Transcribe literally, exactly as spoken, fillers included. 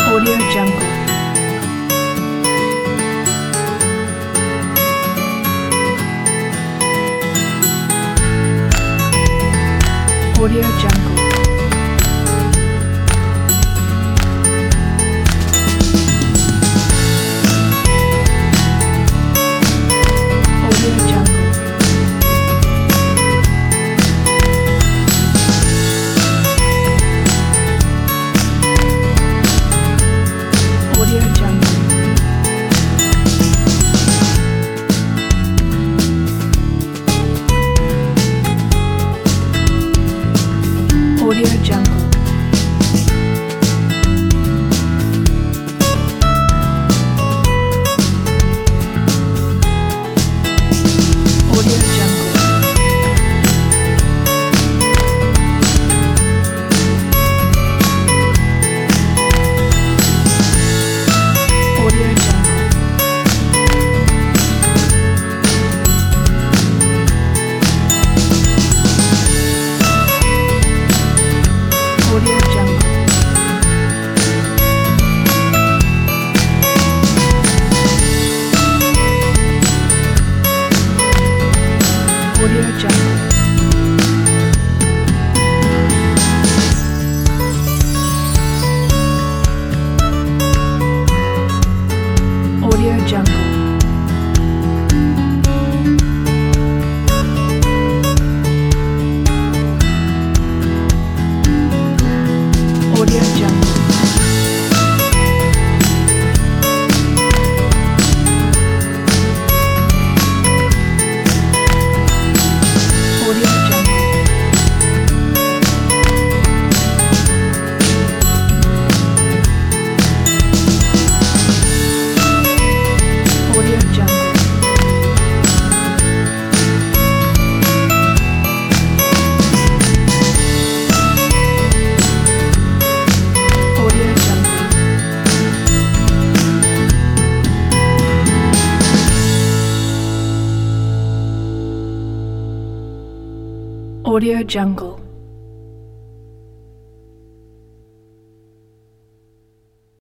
Audio Jungle. Audio Jungle. Audio Jungle. Audio Jungle. Audio Jungle. Audio Jungle. Audio Jungle. Audio Jungle. Audio Jungle. Audio Jungle. Audio Jungle. Audio Jungle. Audio Jungle. Audio Jungle. Audio Jungle.